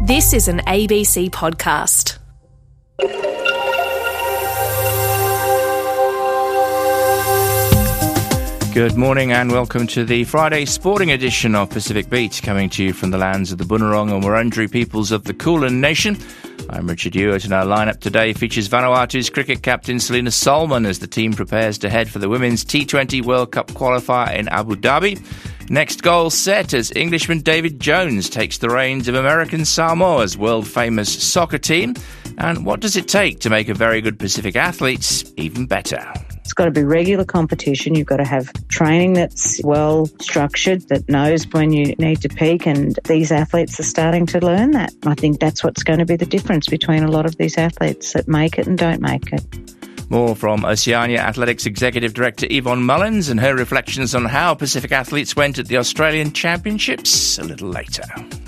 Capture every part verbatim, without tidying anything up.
This is an A B C podcast. Good morning and welcome to the Friday sporting edition of Pacific Beat, coming to you from the lands of the Bunurong and Wurundjeri peoples of the Kulin Nation. I'm Richard Ewart, and our lineup today features Vanuatu's cricket captain Selina Solomon as the team prepares to head for the Women's T twenty World Cup qualifier in Abu Dhabi. Next goal set as Englishman David Jones takes the reins of American Samoa's world-famous soccer team. And what does it take to make a very good Pacific athlete even better? It's got to be regular competition. You've got to have training that's well structured, that knows when you need to peak, and these athletes are starting to learn that. I think that's what's going to be the difference between a lot of these athletes that make it and don't make it. More from Oceania Athletics Executive Director Yvonne Mullins and her reflections on how Pacific athletes went at the Australian Championships a little later.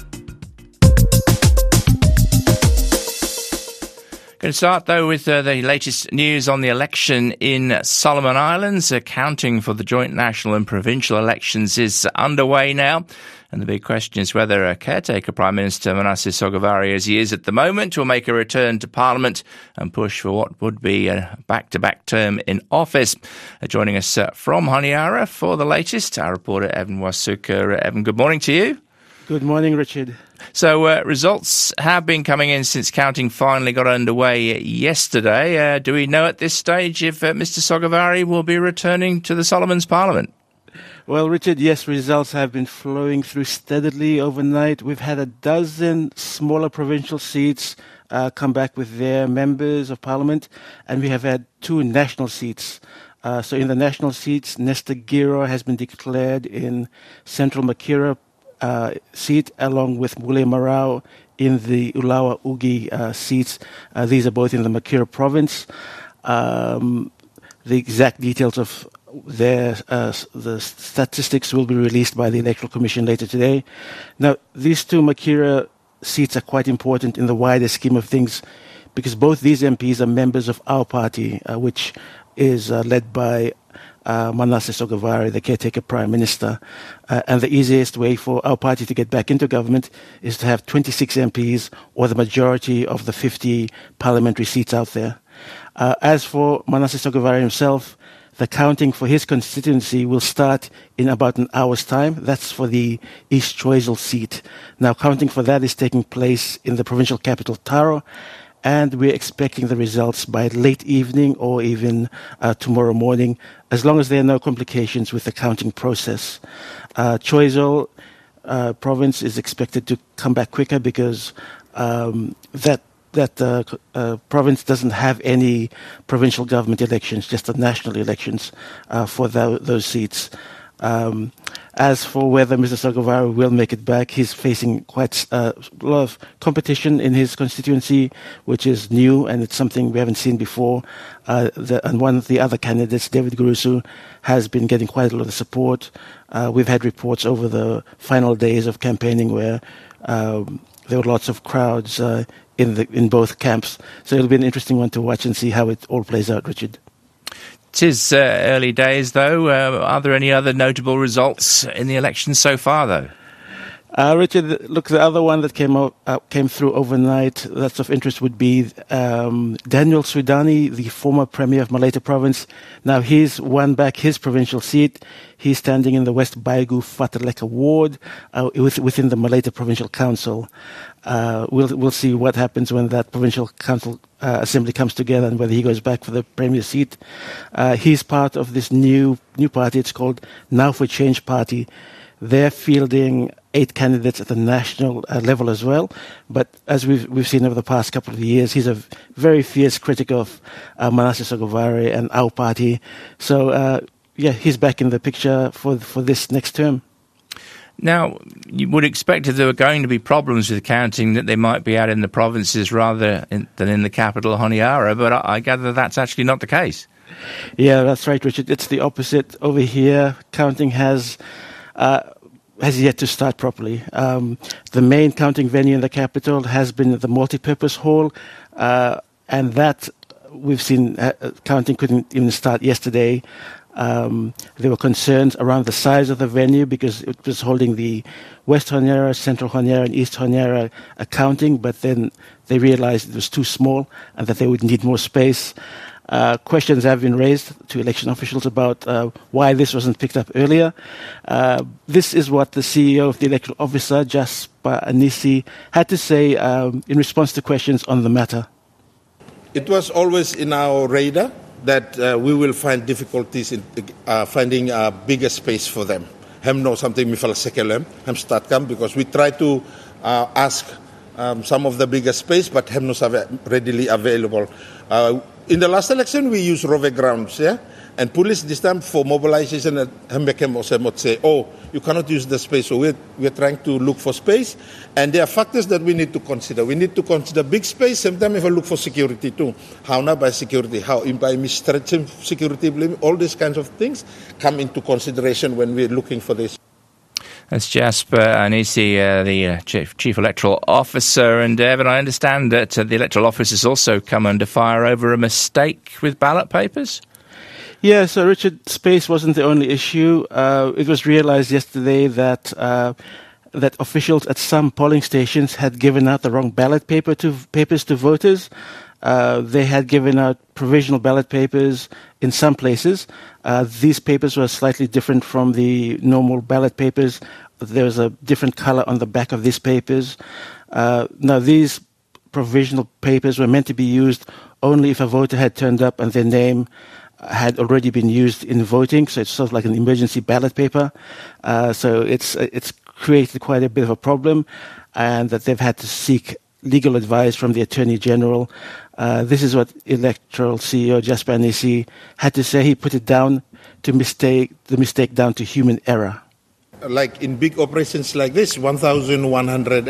Going to start, though, with uh, the latest news on the election in Solomon Islands. Uh, counting for the joint national and provincial elections is underway now. And the big question is whether a caretaker Prime Minister, Manasseh Sogavare, as he is at the moment, will make a return to Parliament and push for what would be a back-to-back term in office. Uh, joining us uh, from Honiara for the latest, our reporter Evan Wasuka. Uh, Evan, good morning to you. Good morning, Richard. So uh, results have been coming in since counting finally got underway yesterday. Uh, do we know at this stage if uh, Mister Sogavare will be returning to the Solomons Parliament? Well, Richard, yes, results have been flowing through steadily overnight. We've had a dozen smaller provincial seats uh, come back with their members of Parliament, and we have had two national seats. Uh, so in the national seats, Nesta Giro has been declared in Central Makira Uh, seat, along with Mule Marau in the Ulawa Ugi uh, seats. Uh, these are both in the Makira province. Um, the exact details of their uh, the statistics will be released by the Electoral Commission later today. Now, these two Makira seats are quite important in the wider scheme of things, because both these M Ps are members of our party, uh, which is uh, led by Uh, Manasseh Sogavare, the caretaker Prime Minister. Uh, and the easiest way for our party to get back into government is to have twenty-six M Ps, or the majority of the fifty parliamentary seats out there. Uh, as for Manasseh Sogavare himself, the counting for his constituency will start in about an hour's time. That's for the East Choiseul seat. Now, counting for that is taking place in the provincial capital, Taro, and we're expecting the results by late evening or even uh, tomorrow morning, as long as there are no complications with the counting process. Uh, Choiseul uh, province is expected to come back quicker because um, that that uh, uh, province doesn't have any provincial government elections, just the national elections uh, for th- those seats. Um, as for whether Mister Sogavare will make it back, he's facing quite uh, a lot of competition in his constituency, which is new, and it's something we haven't seen before. Uh, the, and one of the other candidates, David Gurusu, has been getting quite a lot of support. Uh, we've had reports over the final days of campaigning where um, there were lots of crowds uh, in the in both camps. So it'll be an interesting one to watch and see how it all plays out, Richard. It is uh, early days, though. Uh, are there any other notable results in the election so far, though? Uh, Richard, look, the other one that came out, uh, came through overnight that's of interest would be um, Daniel Sudani, the former Premier of Malaita Province. Now, he's won back his provincial seat. He's standing in the West Baigu Fataleka ward uh, within the Malaita Provincial Council. Uh, we'll we'll see what happens when that provincial council uh, assembly comes together and whether he goes back for the premier seat. Uh, he's part of this new new party. It's called Now for Change Party. They're fielding eight candidates at the national uh, level as well. But as we've we've seen over the past couple of years, he's a very fierce critic of uh, Manasseh Sogavare and our party. So uh, yeah, he's back in the picture for for this next term. Now, you would expect if there were going to be problems with counting that they might be out in the provinces rather in, than in the capital, Honiara, but I, I gather that's actually not the case. Yeah, that's right, Richard. It's the opposite. Over here, counting has uh, has yet to start properly. Um, the main counting venue in the capital has been the multipurpose hall, uh, and that we've seen uh, counting couldn't even start yesterday. Um, there were concerns around the size of the venue because it was holding the West Honiara, Central Honiara, and East Honiara accounting, but then they realized it was too small and that they would need more space. Uh, questions have been raised to election officials about uh, why this wasn't picked up earlier. Uh, this is what the C E O of the electoral officer, Jasper Anisi, had to say um, in response to questions on the matter. It was always in our radar that uh, we will find difficulties in uh, finding a bigger space for them. Hem no something mi fala sekelem, hem start come because we try to uh, ask um, some of the bigger space, but hem no readily available. Uh, in the last election, we used Rove grounds, yeah, and police this time for mobilization, hem became also say, oh, you cannot use the space. So we're we're trying to look for space, and there are factors that we need to consider. We need to consider big space. Sometimes if I look for security too, how not by security, how by stretching security, all these kinds of things come into consideration when we're looking for this. That's Jasper Anisi, uh, the uh, chief, chief electoral officer. And Evan, I understand that uh, the electoral office has also come under fire over a mistake with ballot papers. Yeah, so Richard, space wasn't the only issue. Uh, it was realized yesterday that uh, that officials at some polling stations had given out the wrong ballot paper to papers to voters. Uh, they had given out provisional ballot papers in some places. Uh, these papers were slightly different from the normal ballot papers. There was a different color on the back of these papers. Uh, now, these provisional papers were meant to be used only if a voter had turned up and their name had already been used in voting, so it's sort of like an emergency ballot paper. Uh, so it's it's created quite a bit of a problem, and that they've had to seek legal advice from the Attorney General. Uh, this is what electoral C E O Jasper Anisi had to say. He put it down to mistake the mistake down to human error. Like in big operations like this, one thousand one hundred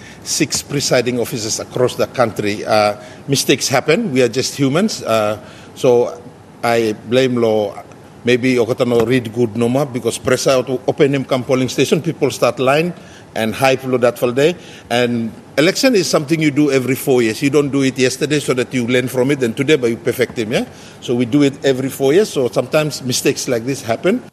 six presiding officers across the country, uh, mistakes happen. We are just humans. Uh, so I blame law. Maybe Okotano read good noma because press out open him come polling station, people start line and high flow that for day. And election is something you do every four years. You don't do it yesterday so that you learn from it, and today but you perfect him, yeah? So we do it every four years, so sometimes mistakes like this happen.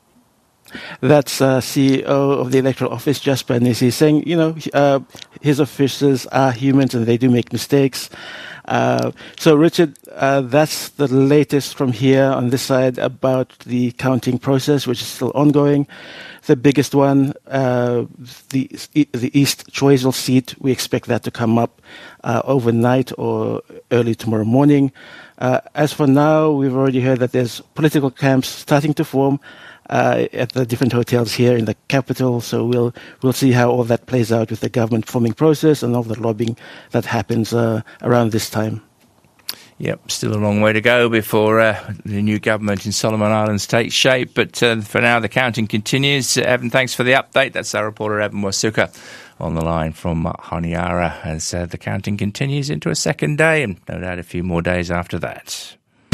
That's uh, C E O of the electoral office, Jasper Anisi, saying, you know, uh, his officers are humans and they do make mistakes. Uh, so, Richard, uh, that's the latest from here on this side about the counting process, which is still ongoing. The biggest one, uh, the the East Choiseul seat, we expect that to come up uh, overnight or early tomorrow morning. Uh, as for now, we've already heard that there's political camps starting to form uh, at the different hotels here in the capital. So we'll we'll see how all that plays out with the government forming process and all the lobbying that happens uh, around this time. Yep, still a long way to go before uh, the new government in Solomon Islands takes shape. But uh, for now, the counting continues. Uh, Evan, thanks for the update. That's our reporter, Evan Wasuka, on the line from uh, Honiara, as uh, the counting continues into a second day and no doubt a few more days after that.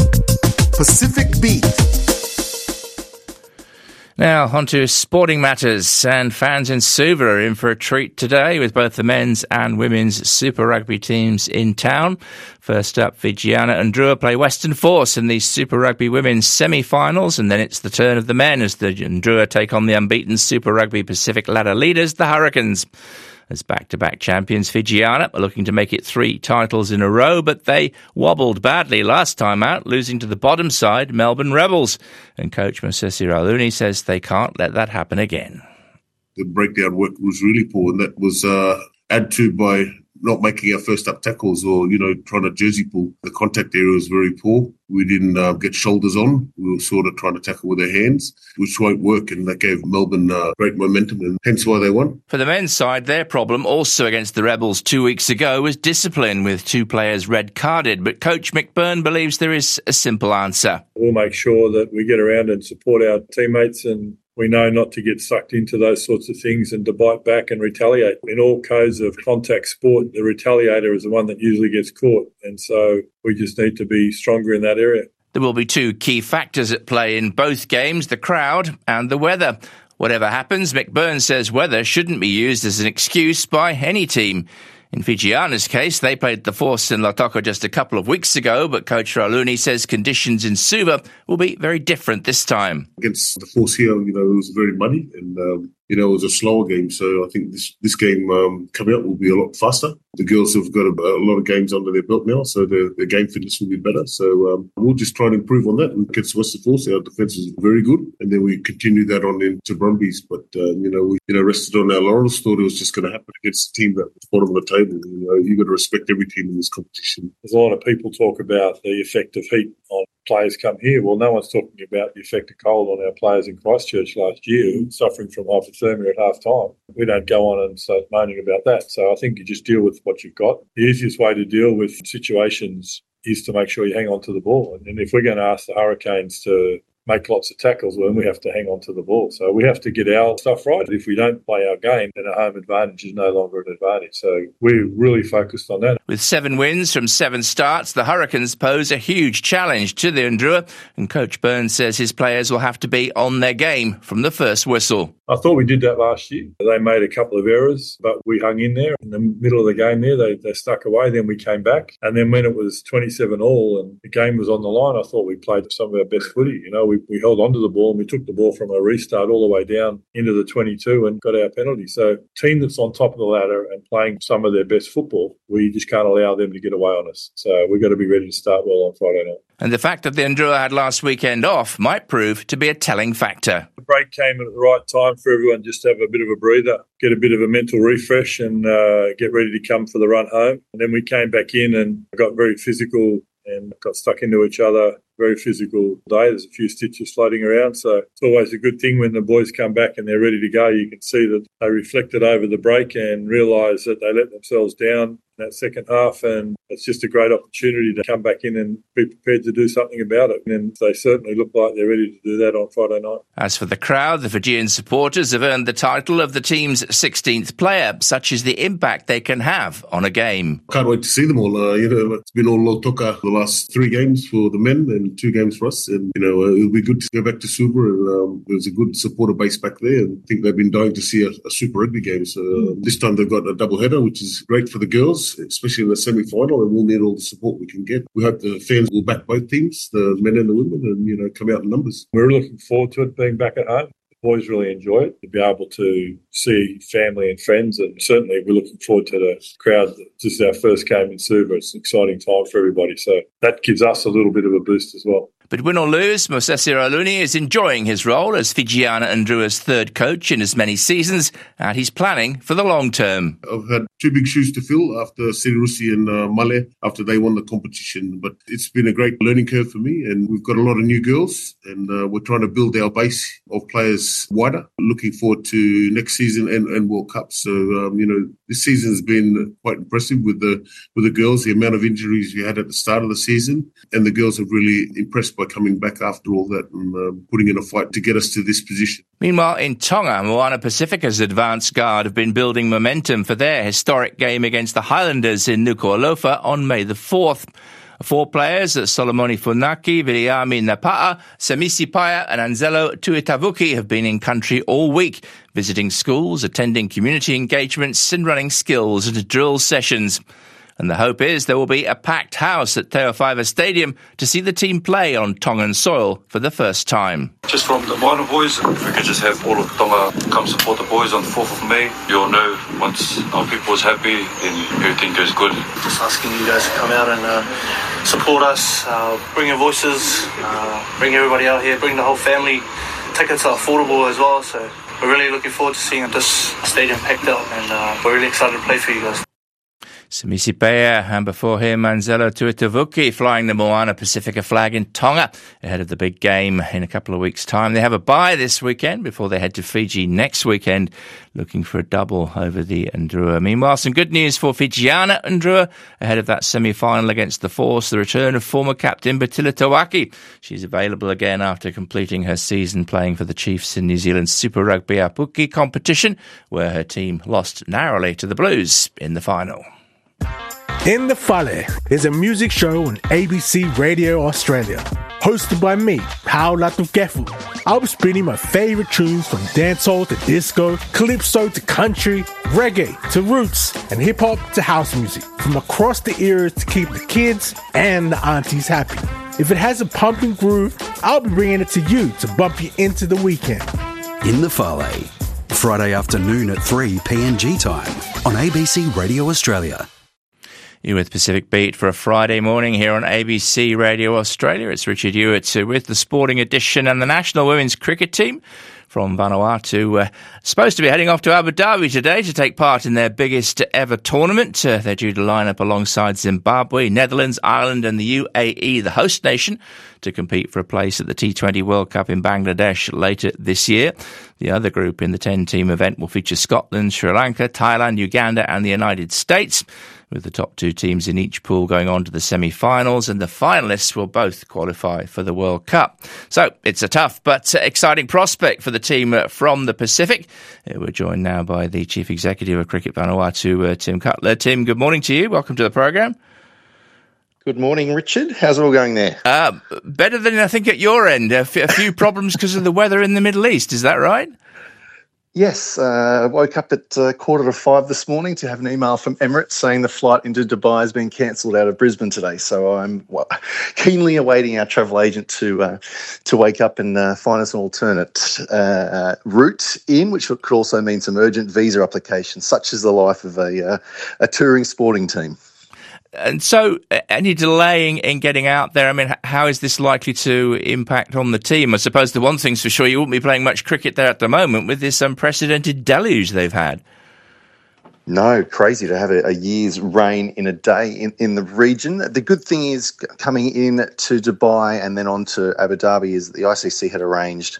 Pacific Beat. Now, on to sporting matters, and fans in Suva are in for a treat today with both the men's and women's Super Rugby teams in town. First up, Fijiana and Drua play Western Force in the Super Rugby women's semi-finals, and then it's the turn of the men as the Drua take on the unbeaten Super Rugby Pacific ladder leaders, the Hurricanes. As back-to-back champions, Fijiana are looking to make it three titles in a row, but they wobbled badly last time out, losing to the bottom side, Melbourne Rebels. And coach Mosesi Rauluni says they can't let that happen again. The breakdown work was really poor, and that was uh, added to by not making our first up tackles or, you know, trying to jersey pull. The contact area was very poor. We didn't uh, get shoulders on. We were sort of trying to tackle with our hands, which won't work, and that gave Melbourne uh, great momentum, and hence why they won. For the men's side, their problem also against the Rebels two weeks ago was discipline, with two players red-carded. But Coach McBurn believes there is a simple answer. We'll make sure that we get around and support our teammates, and we know not to get sucked into those sorts of things and to bite back and retaliate. In all codes of contact sport, the retaliator is the one that usually gets caught. And so we just need to be stronger in that area. There will be two key factors at play in both games, the crowd and the weather. Whatever happens, McBurn says weather shouldn't be used as an excuse by any team. In Fijiana's case, they played the Force in Lautoka just a couple of weeks ago, but Coach Rauluni says conditions in Suva will be very different this time. Against the Force here, you know, it was very muddy and, um, you know, it was a slower game. So I think this, this game um, coming up will be a lot faster. The girls have got a, a lot of games under their belt now, so their, their game fitness will be better. So um, we'll just try and improve on that. And against Western Force, our defence is very good. And then we continue that on into Brumbies. But, uh, you know, we you know rested on our laurels, thought it was just going to happen against a team that was bottom of the table. You know, you've got to respect every team in this competition. There's a lot of people talk about the effect of heat on players come here. Well, no one's talking about the effect of cold on our players in Christchurch last year, suffering from hypothermia at half time. We don't go on and start moaning about that. So I think you just deal with what you've got. The easiest way to deal with situations is to make sure you hang on to the ball. And if we're going to ask the Hurricanes to make lots of tackles, well, then we have to hang on to the ball. So we have to get our stuff right. If we don't play our game, then a home advantage is no longer an advantage. So we're really focused on that. With seven wins from seven starts, the Hurricanes pose a huge challenge to the Ndrua, and Coach Burns says his players will have to be on their game from the first whistle. I thought we did that last year. They made a couple of errors, but we hung in there. In the middle of the game there, they, they stuck away. Then we came back. And then when it was twenty-seven all and the game was on the line, I thought we played some of our best footy. You know, we, we held onto the ball and we took the ball from a restart all the way down into the twenty-two and got our penalty. So team that's on top of the ladder and playing some of their best football, we just can't allow them to get away on us. So we've got to be ready to start well on Friday night. And the fact that the Ndrua had last weekend off might prove to be a telling factor. The break came at the right time for everyone just to have a bit of a breather, get a bit of a mental refresh and uh, get ready to come for the run home. And then we came back in and got very physical and got stuck into each other. Very physical day. There's a few stitches floating around. So it's always a good thing when the boys come back and they're ready to go. You can see that they reflected over the break and realise that they let themselves down in that second half, and it's just a great opportunity to come back in and be prepared to do something about it. And they certainly look like they're ready to do that on Friday night. As for the crowd, the Fijian supporters have earned the title of the team's sixteenth player. Such is the impact they can have on a game. Can't wait to see them all. Uh, you know, it's been all Lautoka the last three games for the men and two games for us. And, you know, uh, it'll be good to go back to Suva. And um, there's a good supporter base back there. And I think they've been dying to see a, a Super Rugby game. So uh, this time they've got a double header, which is great for the girls, especially in the semi-final, and we'll need all the support we can get. We hope the fans will back both teams, the men and the women, and, you know, come out in numbers. We're looking forward to it being back at home. The boys really enjoy it, to be able to see family and friends, and certainly we're looking forward to the crowd. This is our first game in Suva. It's an exciting time for everybody, so that gives us a little bit of a boost as well. But win or lose, Mosese Rauluni is enjoying his role as Fijiana Ndrua's third coach in as many seasons, and he's planning for the long term. I've had two big shoes to fill after Sirirusi and uh, Male, after they won the competition. But it's been a great learning curve for me, and we've got a lot of new girls, and uh, we're trying to build our base of players wider. Looking forward to next season and, and World Cup. So, um, you know, this season has been quite impressive with the with the girls, the amount of injuries we had at the start of the season, and the girls have really impressed by coming back after all that and uh, putting in a fight to get us to this position. Meanwhile, in Tonga, Moana Pacifica's advanced guard have been building momentum for their historic game against the Highlanders in Nuku'alofa on May the fourth. Four players, Solomoni Funaki, Viliami Napa'a, Samisi Paya and Anzelo Tuitavuki, have been in country all week, visiting schools, attending community engagements and running skills and drill sessions. And the hope is there will be a packed house at Te Whaiva Stadium to see the team play on Tongan soil for the first time. Just from the minor boys, if we could just have all of Tonga come support the boys on the fourth of May. You all know once our people is happy, then everything goes good. Just asking you guys to come out and uh, support us, uh, bring your voices, uh, bring everybody out here, bring the whole family. Tickets are affordable as well, so we're really looking forward to seeing this stadium packed out, and uh, we're really excited to play for you guys. Samisi Pea, and before him, Anzelo Tuitavuki, flying the Moana Pacifica flag in Tonga ahead of the big game in a couple of weeks' time. They have a bye this weekend before they head to Fiji next weekend, looking for a double over the Ndrua. Meanwhile, some good news for Fijiana Ndrua ahead of that semi-final against the Force, the return of former captain Batila Tawaki. She's available again after completing her season playing for the Chiefs in New Zealand's Super Rugby Apuki competition, where her team lost narrowly to the Blues in the final. In the Fale is a music show on A B C Radio Australia. hosted by me, Paul Latukefu. I'll be spinning my favorite tunes from dancehall to disco, calypso to country, reggae to roots, and hip-hop to house music, from across the eras to keep the kids and the aunties happy. If it has a pumping groove, I'll be bringing it to you to bump you into the weekend. In the Fale, Friday afternoon at three P N G time on A B C Radio Australia. You're with Pacific Beat for a Friday morning here on A B C Radio Australia. It's Richard Hewitt with the Sporting Edition, and the national women's cricket team from Vanuatu uh, supposed to be heading off to Abu Dhabi today to take part in their biggest ever tournament. Uh, they're due to line up alongside Zimbabwe, Netherlands, Ireland and the U A E, the host nation, to compete for a place at the T twenty World Cup in Bangladesh later this year. The other group in the ten-team event will feature Scotland, Sri Lanka, Thailand, Uganda and the United States, with the top two teams in each pool going on to the semi-finals, and the finalists will both qualify for the World Cup. So it's a tough but exciting prospect for the team from the Pacific. We're joined now by the Chief Executive of Cricket Vanuatu, uh, Tim Cutler. Tim, good morning to you. Welcome to the program. Good morning, Richard. How's it all going there? Uh, better than I think at your end. A, f- a few problems because of the weather in the Middle East. Is that right? Yes, I uh, woke up at uh, quarter to five this morning to have an email from Emirates saying the flight into Dubai has been cancelled out of Brisbane today. So I'm well, keenly awaiting our travel agent to uh, to wake up and uh, find us an alternate uh, route in, which could also mean some urgent visa applications, such as the life of a uh, a touring sporting team. And so, any delaying in getting out there, I mean, how is this likely to impact on the team? I suppose the one thing's for sure, you won't be playing much cricket there at the moment with this unprecedented deluge they've had. No, crazy to have a, a year's rain in a day in, in the region. The good thing is coming in to Dubai and then on to Abu Dhabi is the I C C had arranged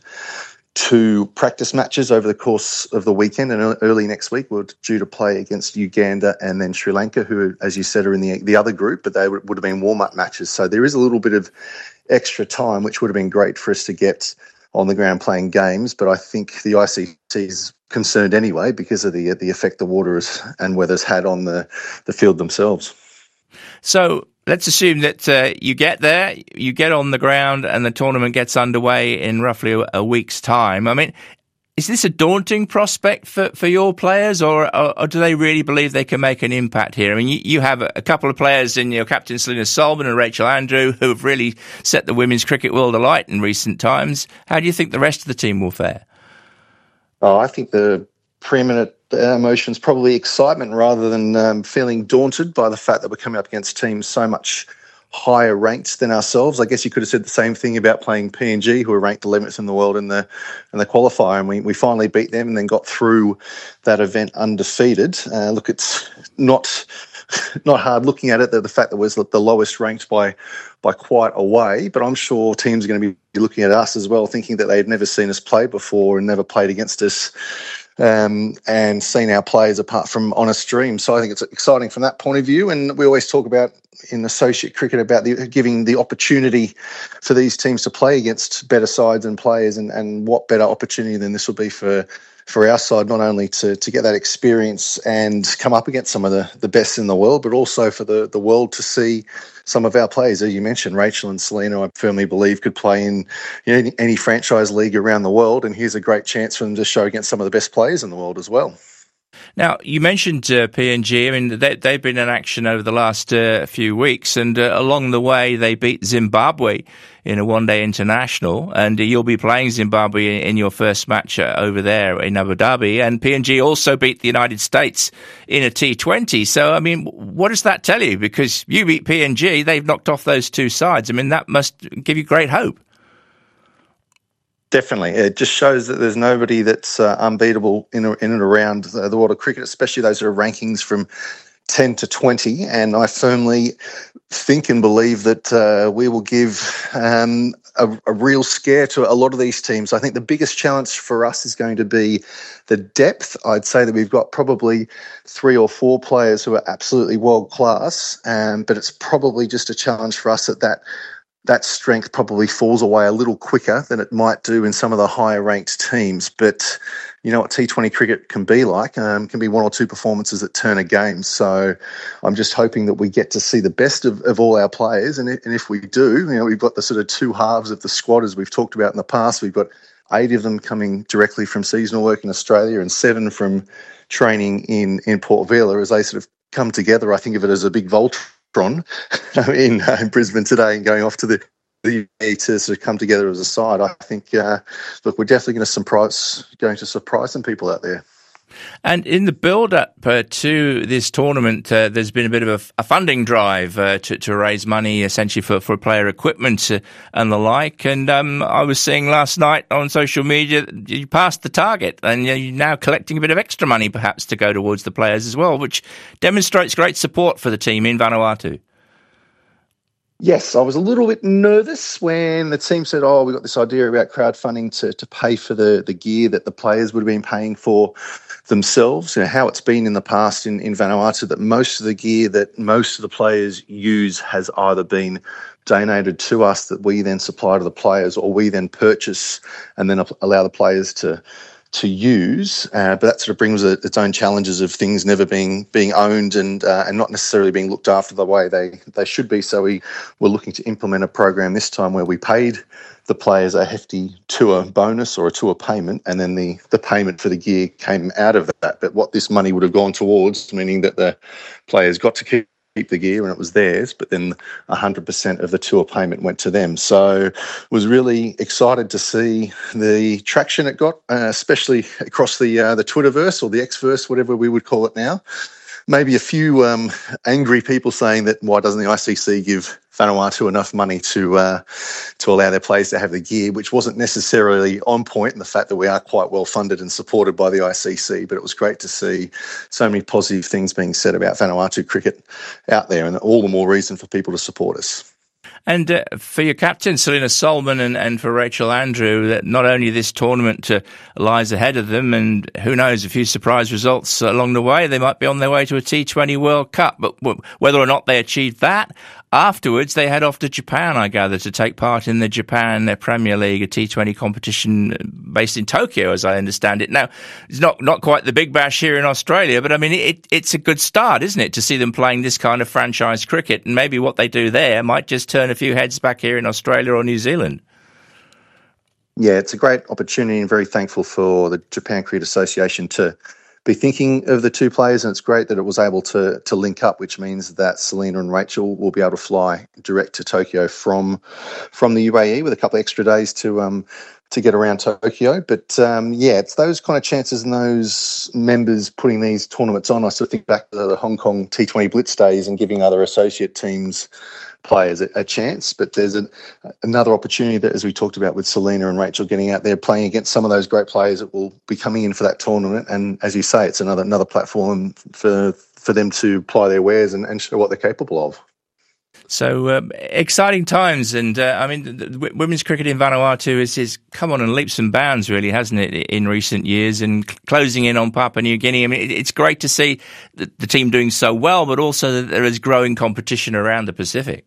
two practice matches over the course of the weekend, and early next week we're due to play against Uganda and then Sri Lanka, who, as you said, are in the the other group, but they would have been warm-up matches. So there is a little bit of extra time, which would have been great for us to get on the ground playing games. But I think the I C C is concerned anyway because of the the effect the water has, and weather's had on the, the field themselves. So let's assume that uh, you get there, you get on the ground, and the tournament gets underway in roughly a, a week's time. I mean, is this a daunting prospect for, for your players, or, or, or do they really believe they can make an impact here? I mean, you, you have a, a couple of players in your captain, Selena Solman and Rachel Andrew, who have really set the women's cricket world alight in recent times. How do you think the rest of the team will fare? Oh, I think the preeminent emotions probably excitement rather than um, feeling daunted by the fact that we're coming up against teams so much higher ranked than ourselves. I guess you could have said the same thing about playing P N G, who are ranked eleventh in the world in the in the qualifier, and we, we finally beat them and then got through that event undefeated. Uh, look, it's not not hard looking at it, that the fact that we're the lowest ranked by by quite a way, but I'm sure teams are going to be looking at us as well, thinking that they'd never seen us play before and never played against us. Um, and seen our players apart from on a stream. So I think it's exciting from that point of view. And we always talk about in associate cricket about the, giving the opportunity for these teams to play against better sides and players, and, and what better opportunity than this will be for for our side, not only to, to get that experience and come up against some of the, the best in the world, but also for the, the world to see some of our players. As you mentioned, Rachel and Selena, I firmly believe, could play in you know, any, any franchise league around the world, and here's a great chance for them to show against some of the best players in the world as well. Now, you mentioned uh, P N G. I mean, they, they've been in action over the last uh, few weeks, and uh, along the way they beat Zimbabwe in a one-day international, and uh, you'll be playing Zimbabwe in, in your first match uh, over there in Abu Dhabi, and P N G also beat the United States in a T twenty. So, I mean, what does that tell you? Because you beat P N G, they've knocked off those two sides. I mean, that must give you great hope. Definitely. It just shows that there's nobody that's uh, unbeatable in, in and around the, the world of cricket, especially those who are rankings from ten to twenty. And I firmly think and believe that uh, we will give um, a, a real scare to a lot of these teams. I think the biggest challenge for us is going to be the depth. I'd say that we've got probably three or four players who are absolutely world class, um, but it's probably just a challenge for us at that that strength probably falls away a little quicker than it might do in some of the higher ranked teams. But you know what T twenty cricket can be like, um, can be one or two performances that turn a game. So I'm just hoping that we get to see the best of, of all our players. And, and if we do, you know, we've got the sort of two halves of the squad, as we've talked about in the past. We've got eight of them coming directly from seasonal work in Australia and seven from training in, in Port Vila as they sort of come together. I think of it as a big Voltron in, uh, in Brisbane today and going off to the the U A E to sort of come together as a side. I think, uh, look, we're definitely going to surprise, going to surprise some people out there. And in the build-up uh, to this tournament, uh, there's been a bit of a, a funding drive uh, to, to raise money, essentially for, for player equipment uh, and the like. And um, I was seeing last night on social media, you passed the target, and you're now collecting a bit of extra money, perhaps, to go towards the players as well, which demonstrates great support for the team in Vanuatu. Yes, I was a little bit nervous when the team said, oh, we got this idea about crowdfunding to, to pay for the, the gear that the players would have been paying for themselves. You know, how it's been in the past in, in Vanuatu, that most of the gear that most of the players use has either been donated to us that we then supply to the players, or we then purchase and then allow the players to to use, uh, but that sort of brings it, its own challenges of things never being being owned and uh, and not necessarily being looked after the way they, they should be. So we were looking to implement a program this time where we paid the players a hefty tour bonus or a tour payment, and then the, the payment for the gear came out of that. But what this money would have gone towards, meaning that the players got to keep keep the gear and it was theirs, but then one hundred percent of the tour payment went to them. So was really excited to see the traction it got, uh, especially across the uh, the Twitterverse or the Xverse, whatever we would call it now. Maybe a few um, angry people saying that why doesn't the I C C give Vanuatu enough money to uh, to allow their players to have the gear, which wasn't necessarily on point in the fact that we are quite well funded and supported by the I C C. But it was great to see so many positive things being said about Vanuatu cricket out there, and all the more reason for people to support us. And uh, for your captain, Selena Solomon, and, and for Rachel Andrew, that not only this tournament uh, lies ahead of them, and who knows, a few surprise results along the way, they might be on their way to a T twenty World Cup. But w- whether or not they achieve that, afterwards they head off to Japan, I gather, to take part in the Japan uh, Premier League, a T twenty competition based in Tokyo, as I understand it. Now, it's not, not quite the Big Bash here in Australia, but I mean, it, it's a good start, isn't it, to see them playing this kind of franchise cricket, and maybe what they do there might just turn a few heads back here in Australia or New Zealand. Yeah, it's a great opportunity, and very thankful for the Japan Cricket Association to be thinking of the two players, and it's great that it was able to to link up, which means that Selena and Rachel will be able to fly direct to Tokyo from from the U A E with a couple of extra days to um to get around Tokyo. But um, yeah, it's those kind of chances and those members putting these tournaments on. I sort of think back to the Hong Kong T twenty Blitz days and giving other associate teams players a, a chance. But there's a, another opportunity that, as we talked about with Selena and Rachel, getting out there playing against some of those great players that will be coming in for that tournament. And as you say, it's another another platform for for them to ply their wares and, and show what they're capable of. So um, exciting times, and uh, I mean, the, the women's cricket in Vanuatu is, is come on in leaps and bounds, really, hasn't it, in recent years, and c- closing in on Papua New Guinea. I mean, it, it's great to see the, the team doing so well, but also that there is growing competition around the Pacific.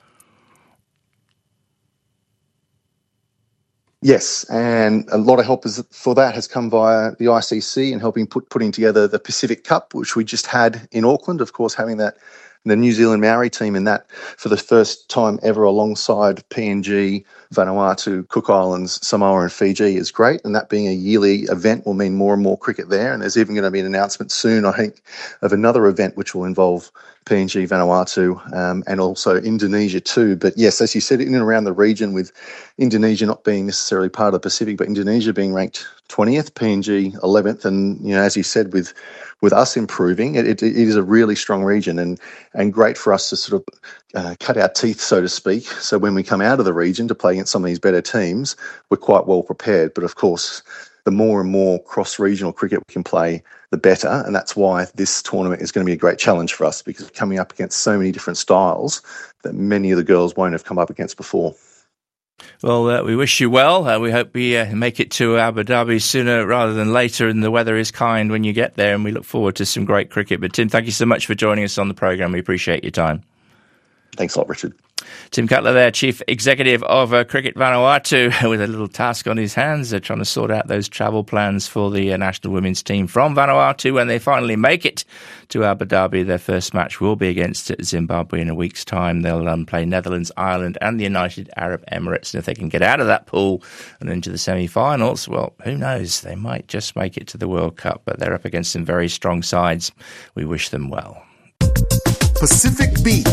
Yes, and a lot of help is, for that has come via the I C C and helping put putting together the Pacific Cup, which we just had in Auckland. Of course, having that the New Zealand Maori team in that for the first time ever alongside P N G, Vanuatu, Cook Islands, Samoa and Fiji is great. And that being a yearly event will mean more and more cricket there. And there's even going to be an announcement soon, I think, of another event which will involve P N G, Vanuatu, um, and also Indonesia too. But yes, as you said, in and around the region, with Indonesia not being necessarily part of the Pacific, but Indonesia being ranked twentieth, P N G eleventh, and you know, as you said, with with us improving, it, it, it is a really strong region, and and great for us to sort of uh, cut our teeth, so to speak. So when we come out of the region to play against some of these better teams, we're quite well prepared. But of course, the more and more cross-regional cricket we can play, the better. And that's why this tournament is going to be a great challenge for us, because we're coming up against so many different styles that many of the girls won't have come up against before. Well, uh, we wish you well. Uh, we hope we uh, make it to Abu Dhabi sooner rather than later, and the weather is kind when you get there, and we look forward to some great cricket. But Tim, thank you so much for joining us on the programme. We appreciate your time. Thanks a lot, Richard. Tim Cutler there, Chief Executive of uh, Cricket Vanuatu, with a little task on his hands. They're trying to sort out those travel plans for the uh, national women's team from Vanuatu when they finally make it to Abu Dhabi. Their first match will be against Zimbabwe in a week's time. They'll um, play Netherlands, Ireland and the United Arab Emirates. And if they can get out of that pool and into the semi-finals, well, who knows? They might just make it to the World Cup, but they're up against some very strong sides. We wish them well. Pacific Beat.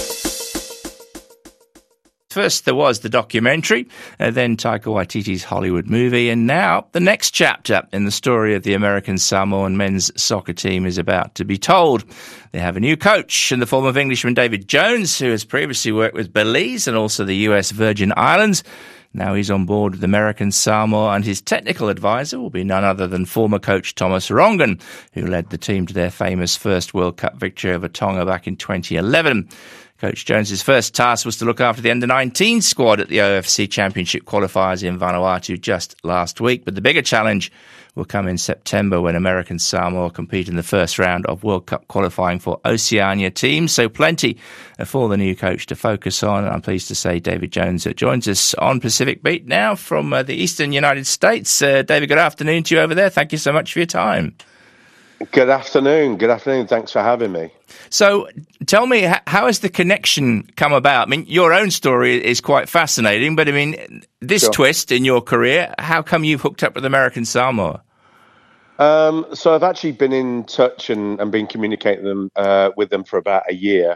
First, there was the documentary, uh, then Taika Waititi's Hollywood movie, and now the next chapter in the story of the American Samoan men's soccer team is about to be told. They have a new coach in the form of Englishman David Jones, who has previously worked with Belize and also the U S Virgin Islands. Now he's on board with American Samoa, and his technical advisor will be none other than former coach Thomas Rongen, who led the team to their famous first World Cup victory over Tonga back in twenty eleven. Coach Jones's first task was to look after the under nineteen squad at the O F C Championship qualifiers in Vanuatu just last week. But the bigger challenge will come in September when American Samoa compete in the first round of World Cup qualifying for Oceania teams. So plenty for the new coach to focus on. I'm pleased to say David Jones joins us on Pacific Beat now from uh, the eastern United States. Uh, David, good afternoon to you over there. Thank you so much for your time. Good afternoon. Good afternoon. Thanks for having me. So tell me, how has the connection come about? I mean, your own story is quite fascinating, but I mean, this sure. twist in your career, how come you've hooked up with American Samoa? Um, so I've actually been in touch and, and been communicating them, uh, with them for about a year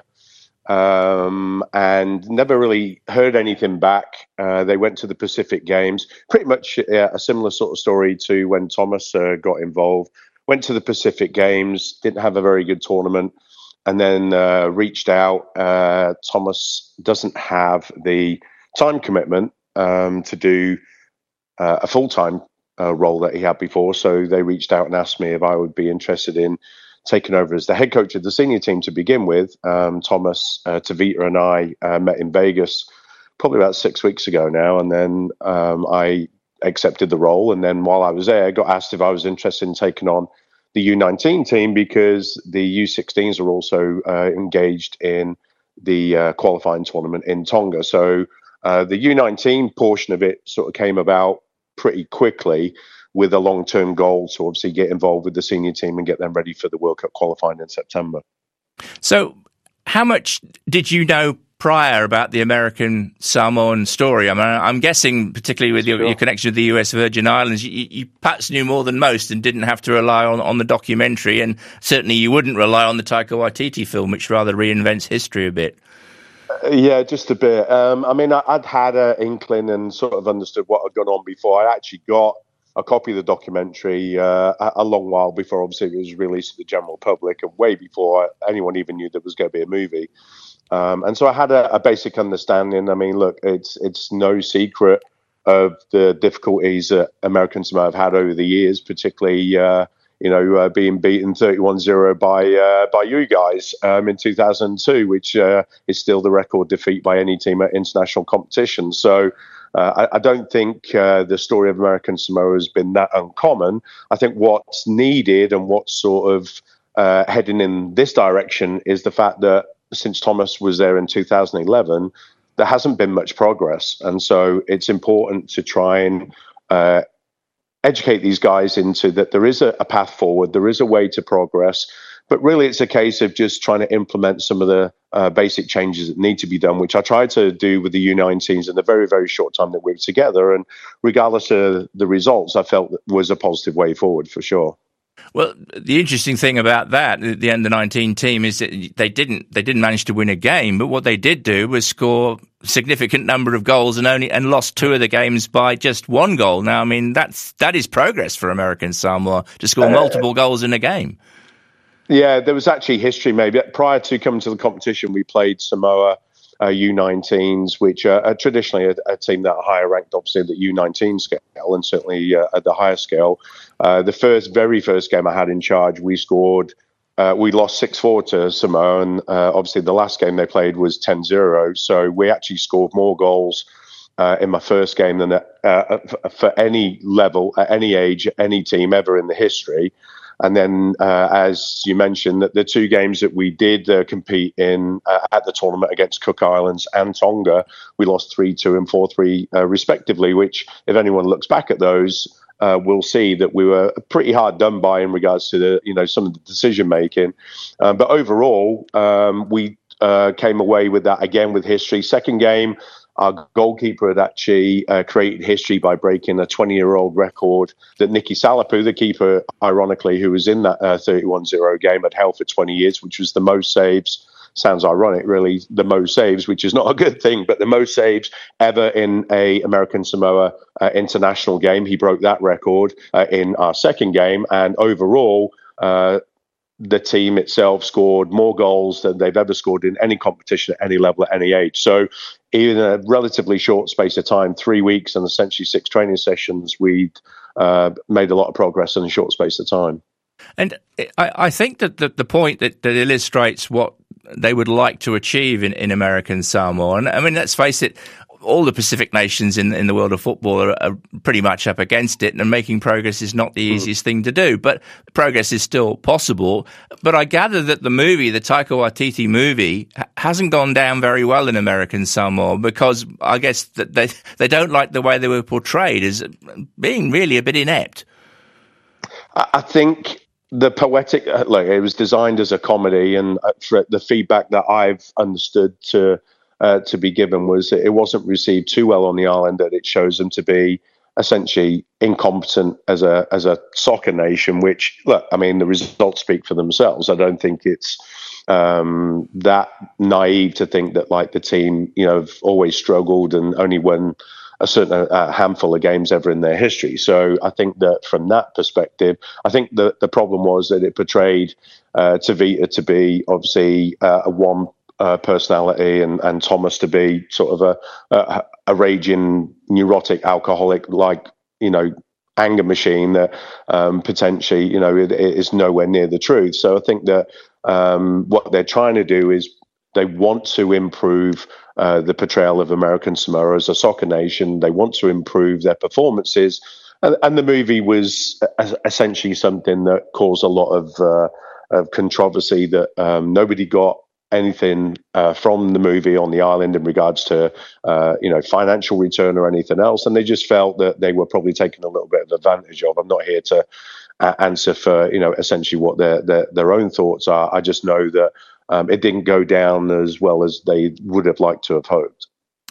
um, and never really heard anything back. Uh, they went to the Pacific Games, pretty much uh, a similar sort of story to when Thomas uh, got involved. Went to the Pacific Games, didn't have a very good tournament, and then uh, reached out. Uh, Thomas doesn't have the time commitment um, to do uh, a full-time uh, role that he had before, so they reached out and asked me if I would be interested in taking over as the head coach of the senior team to begin with. Um, Thomas, uh, Tavita and I uh, met in Vegas probably about six weeks ago now, and then um, I accepted the role, and then while I was there, I got asked if I was interested in taking on the U nineteen team because the U sixteens are also uh, engaged in the uh, qualifying tournament in Tonga. So uh, the U nineteen portion of it sort of came about pretty quickly with a long-term goal to obviously get involved with the senior team and get them ready for the World Cup qualifying in September. So how much did you know prior about the American Samoan story? I mean, I'm guessing, particularly with your, sure. your connection with the U S Virgin Islands, you, you perhaps knew more than most and didn't have to rely on, on the documentary, and certainly you wouldn't rely on the Taika Waititi film, which rather reinvents history a bit. Uh, yeah, just a bit. Um, I mean, I, I'd had an inkling and sort of understood what had gone on before. I actually got a copy of the documentary uh, a, a long while before, obviously, it was released to the general public, and way before anyone even knew there was going to be a movie. Um, and so I had a, a basic understanding. I mean, look, it's it's no secret of the difficulties that American Samoa have had over the years, particularly, uh, you know, uh, being beaten thirty-one zero by uh, by you guys um, in two thousand two, which uh, is still the record defeat by any team at international competition. So uh, I, I don't think uh, the story of American Samoa has been that uncommon. I think what's needed and what's sort of uh, heading in this direction is the fact that since Thomas was there in two thousand eleven, there hasn't been much progress. And so it's important to try and uh, educate these guys into that there is a, a path forward, there is a way to progress, but really it's a case of just trying to implement some of the uh, basic changes that need to be done, which I tried to do with the U nineteens in the very, very short time that we were together. And regardless of the results, I felt that was a positive way forward for sure. Well, the interesting thing about that, the under nineteen team, is that they didn't they didn't manage to win a game, but what they did do was score a significant number of goals and only and lost two of the games by just one goal. Now, I mean, that's that is progress for American Samoa to score multiple uh, goals in a game. Yeah, there was actually history maybe. Prior to coming to the competition, we played Samoa uh, U nineteens, which are, are traditionally a, a team that are higher ranked, obviously, at the U nineteen scale, and certainly uh, at the higher scale. Uh, the first, very first game I had in charge, we scored, uh, we lost six four to Samoa, and uh, obviously the last game they played was ten zero, so we actually scored more goals uh, in my first game than uh, for any level, at any age, any team ever in the history. And then, uh, as you mentioned, that the two games that we did uh, compete in uh, at the tournament against Cook Islands and Tonga, we lost three two and four three uh, respectively, which, if anyone looks back at those, uh, will see that we were pretty hard done by in regards to the, you know, some of the decision making. Um, but overall, um, we uh, came away with that again with history. Second game, our goalkeeper had actually uh, created history by breaking a twenty-year-old record that Nicky Salapu, the keeper, ironically, who was in that uh, thirty-one zero game, had held for twenty years, which was the most saves. Sounds ironic, really, the most saves, which is not a good thing, but the most saves ever in a American Samoa uh, international game. He broke that record uh, in our second game, and overall, uh, the team itself scored more goals than they've ever scored in any competition at any level at any age. So in a relatively short space of time, three weeks and essentially six training sessions, we uh, made a lot of progress in a short space of time. And I, I think that the, the point that, that illustrates what they would like to achieve in, in American Samoa, and I mean, let's face it, all the Pacific nations in, in the world of football are, are pretty much up against it, and making progress is not the easiest mm. thing to do. But progress is still possible. But I gather that the movie, the Taika Waititi movie, hasn't gone down very well in American Samoa because I guess that they they don't like the way they were portrayed as being really a bit inept. I think the poetic, like it was designed as a comedy, and for the feedback that I've understood to. Uh, to be given was that it wasn't received too well on the island, that it shows them to be essentially incompetent as a as a soccer nation, which, look, I mean, the results speak for themselves. I don't think it's um, that naive to think that, like, the team, you know, have always struggled and only won a certain uh, handful of games ever in their history. So I think that from that perspective, I think the, the problem was that it portrayed uh, Tavita to be obviously uh, a one Uh, personality, and, and Thomas to be sort of a, a a raging neurotic alcoholic, like, you know, anger machine that um, potentially, you know, it, it is nowhere near the truth. So I think that um, what they're trying to do is they want to improve uh, the portrayal of American Samoa as a soccer nation. They want to improve their performances, and, and the movie was essentially something that caused a lot of uh, of controversy, that um, nobody got anything uh, from the movie on the island in regards to, uh, you know, financial return or anything else. And they just felt that they were probably taking a little bit of advantage of. I'm not here to uh, answer for, you know, essentially what their, their, their own thoughts are. I just know that um, it didn't go down as well as they would have liked to have hoped.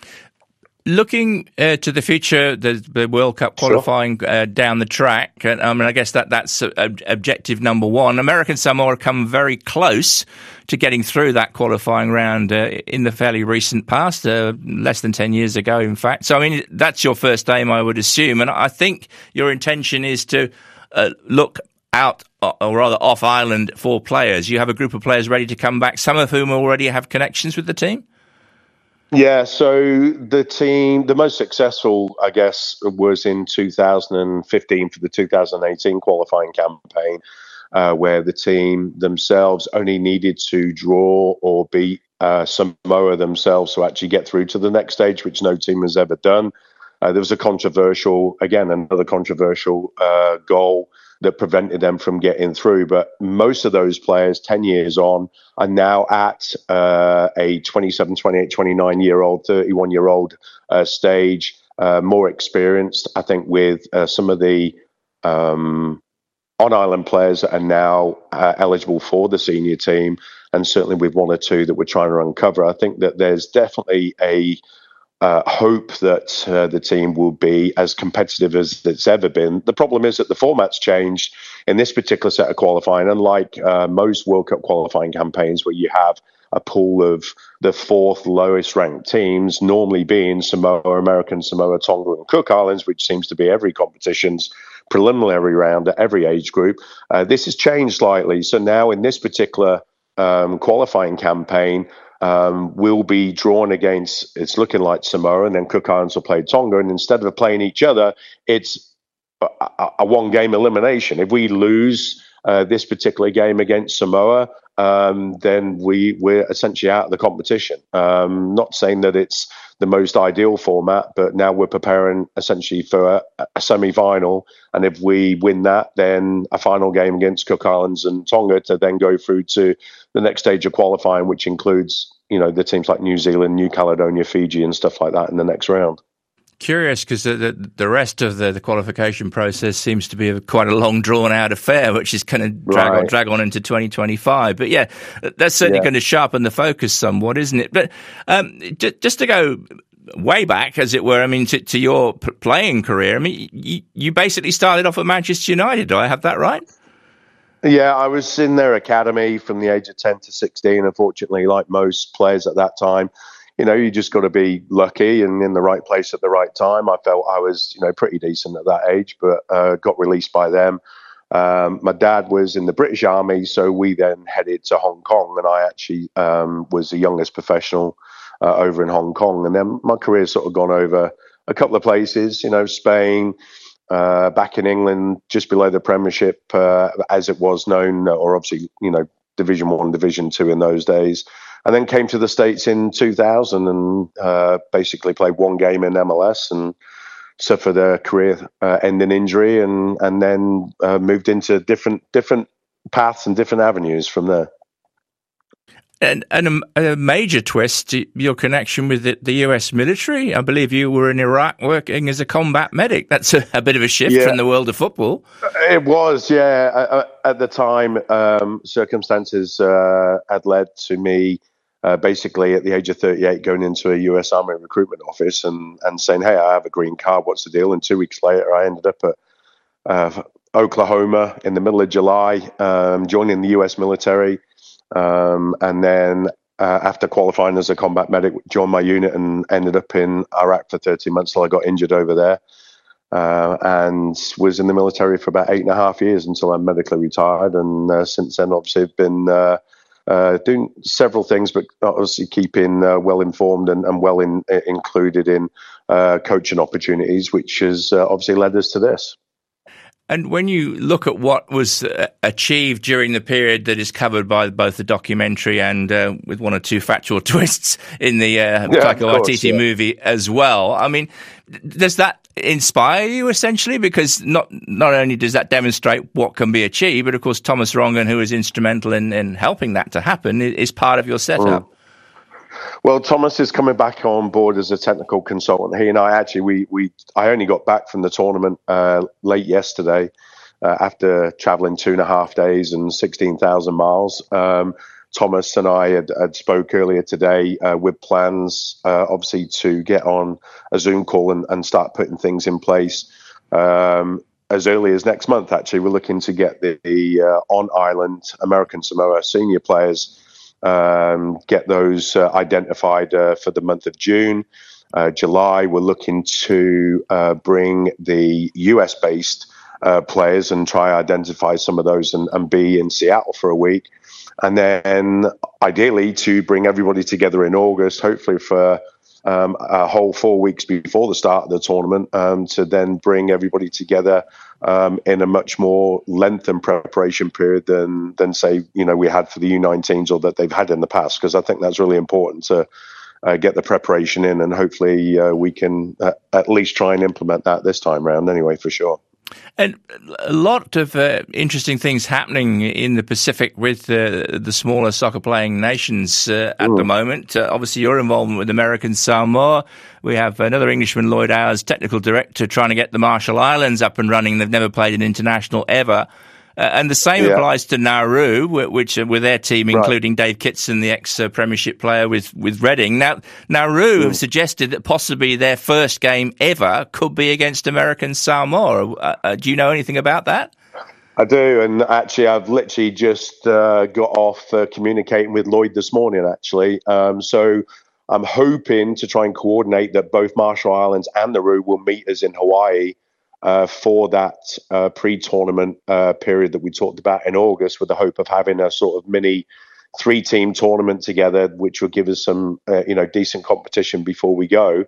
Looking uh, to the future, the, the World Cup qualifying sure. uh, down the track, and I mean, I guess that that's uh, objective number one. American Samoa come very close to getting through that qualifying round uh, in the fairly recent past, uh, less than ten years ago, in fact. So, I mean, that's your first aim, I would assume, and I think your intention is to uh, look out, or rather off island, for players. You have a group of players ready to come back, some of whom already have connections with the team? Yeah, so the team, the most successful, I guess, was in two thousand fifteen for the two thousand eighteen qualifying campaign, uh, where the team themselves only needed to draw or beat uh, Samoa themselves to actually get through to the next stage, which no team has ever done. Uh, there was a controversial, again, another controversial uh, goal that prevented them from getting through. But most of those players, ten years on, are now at uh, a twenty-seven, twenty-eight, twenty-nine-year-old, thirty-one-year-old uh, stage, uh, more experienced, I think, with uh, some of the um, on-island players that are now uh, eligible for the senior team, and certainly with one or two that we're trying to uncover. I think that there's definitely a Uh, hope that uh, the team will be as competitive as it's ever been. The problem is that the format's changed in this particular set of qualifying, unlike uh, most World Cup qualifying campaigns where you have a pool of the fourth lowest ranked teams, normally being Samoa, American Samoa, Tonga and Cook Islands, which seems to be every competition's preliminary round at every age group. Uh, this has changed slightly. So now in this particular um, qualifying campaign, Um, will be drawn against, it's looking like Samoa, and then Cook Islands will play Tonga. And instead of playing each other, it's a, a, a one-game elimination. If we lose uh, this particular game against Samoa, um, then we, we're essentially out of the competition. Um, not saying that it's the most ideal format, but now we're preparing essentially for a, a semi-final. And if we win that, then a final game against Cook Islands and Tonga to then go through to the next stage of qualifying, which includes, you know, the teams like New Zealand, New Caledonia, Fiji and stuff like that in the next round. Curious, because the, the the rest of the, the qualification process seems to be a, quite a long, drawn-out affair, which is going to drag right. on drag on into twenty twenty-five. But yeah, that's certainly yeah. going to sharpen the focus somewhat, isn't it? But um, j- just to go way back, as it were, I mean, to, to your p- playing career, I mean, you, you basically started off at Manchester United. Do I have that right? Yeah, I was in their academy from the age of ten to sixteen. Unfortunately, like most players at that time, you know, you just got to be lucky and in the right place at the right time. I felt I was, you know, pretty decent at that age, but uh, got released by them. Um, my dad was in the British Army, so we then headed to Hong Kong, and I actually um, was the youngest professional uh, over in Hong Kong. And then my career's sort of gone over a couple of places, you know, Spain, uh, back in England, just below the Premiership, uh, as it was known, or obviously, you know, Division One, Division Two in those days. And then came to the States in two thousand and uh, basically played one game in M L S and suffered a career-ending uh, injury, and and then uh, moved into different different paths and different avenues from there. And, and a, a major twist, your connection with the, the U S military. I believe you were in Iraq working as a combat medic. That's a, a bit of a shift yeah. from the world of football. It was, yeah. At the time, um, circumstances uh, had led to me uh, basically at the age of thirty-eight going into a U S Army recruitment office and, and saying, hey, I have a green card, what's the deal? And two weeks later, I ended up at uh, Oklahoma in the middle of July, um, joining the U S military. Um, and then uh, after qualifying as a combat medic, joined my unit and ended up in Iraq for thirteen months till I got injured over there. Uh, and was in the military for about eight and a half years until I'm medically retired. And uh, since then, obviously, I've been uh, uh, doing several things, but obviously keeping uh, well informed and, and well in, uh, included in uh, coaching opportunities, which has uh, obviously led us to this. And when you look at what was uh, achieved during the period that is covered by both the documentary and uh, with one or two factual twists in the uh, yeah, Taika Waititi yeah. movie as well, I mean, does that inspire you essentially? Because not not only does that demonstrate what can be achieved, but of course Thomas Rongen, who was instrumental in, in helping that to happen, is part of your setup. Mm. Well, Thomas is coming back on board as a technical consultant. He and I actually, we, we I only got back from the tournament uh, late yesterday uh, after traveling two and a half days and sixteen thousand miles. Um, Thomas and I had, had spoke earlier today uh, with plans, uh, obviously, to get on a Zoom call and, and start putting things in place. Um, as early as next month, actually, we're looking to get the, the uh, on-island American Samoa senior players Um, get those uh, identified uh, for the month of June. Uh, July, we're looking to uh, bring the U S-based uh, players and try identify some of those and, and be in Seattle for a week. And then ideally to bring everybody together in August, hopefully for um, a whole four weeks before the start of the tournament, um, to then bring everybody together um, in a much more lengthened preparation period than, than say, you know, we had for the U nineteens or that they've had in the past, because I think that's really important to uh, get the preparation in, and hopefully uh, we can uh, at least try and implement that this time round anyway, for sure. And a lot of uh, interesting things happening in the Pacific with uh, the smaller soccer-playing nations uh, at mm. the moment. Uh, obviously, your involvement with American Samoa. We have another Englishman, Lloyd Ayres, technical director, trying to get the Marshall Islands up and running. They've never played an international ever. Uh, and the same yeah. applies to Nauru, which uh, with their team, right. including Dave Kitson, the ex-Premiership player with, with Reading. Now, Nauru mm. have suggested that possibly their first game ever could be against American Samoa. Uh, uh, do you know anything about that? I do, and actually I've literally just uh, got off uh, communicating with Lloyd this morning, actually. Um, so I'm hoping to try and coordinate that both Marshall Islands and Nauru will meet us in Hawaii Uh, for that uh, pre-tournament uh, period that we talked about in August, with the hope of having a sort of mini three-team tournament together, which will give us some, uh, you know, decent competition before we go.